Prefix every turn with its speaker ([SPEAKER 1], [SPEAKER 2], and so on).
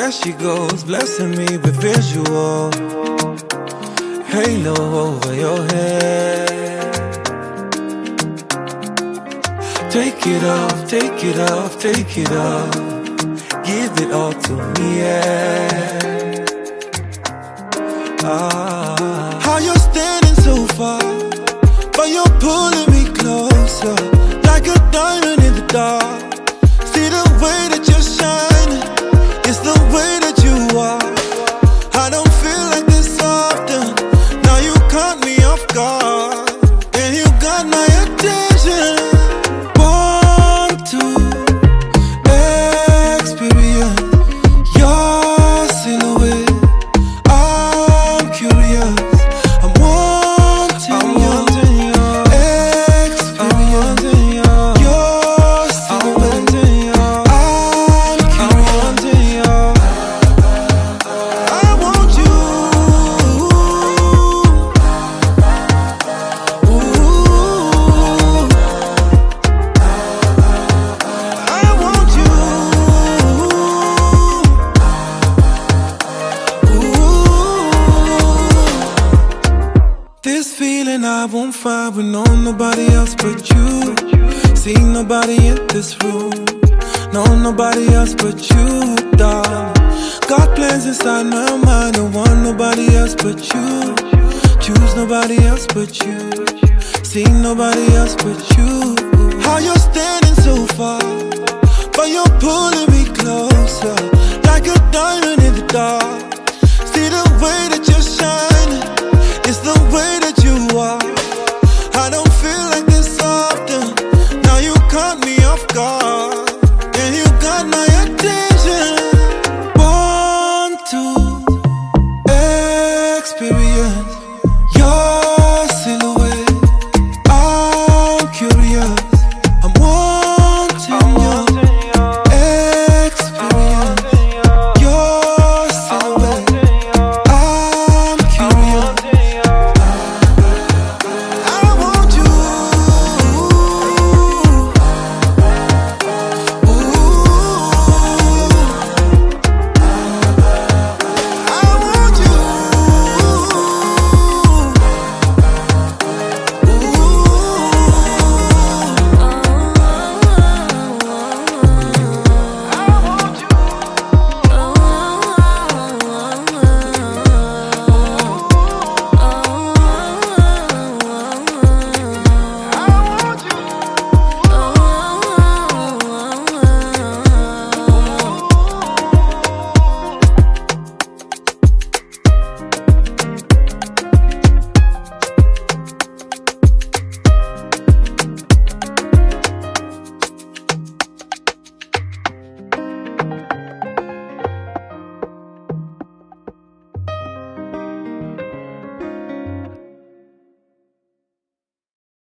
[SPEAKER 1] There she goes, blessing me with visual. Halo over your head. Take it off, take it off, take it off. Give it all to me, yeah. How you're standing so far, but you're pulling me closer, like a diamond in the dark. See the way that you're shining, it's the way that you are. I don't feel like this often. Now you caught me off guard, and you got my attention. Want to experience your silhouette. I'm curious. I'm wanting your experience. Your silhouette. I'm curious. I want you. Ooh. I want you. Ooh. This feeling I won't find with nobody else but you. See nobody in this room. No, nobody else but you, darling. Got plans inside my mind. Don't want nobody else but you. Choose nobody else but you. See nobody else but you. How you're standing so far, but you're pulling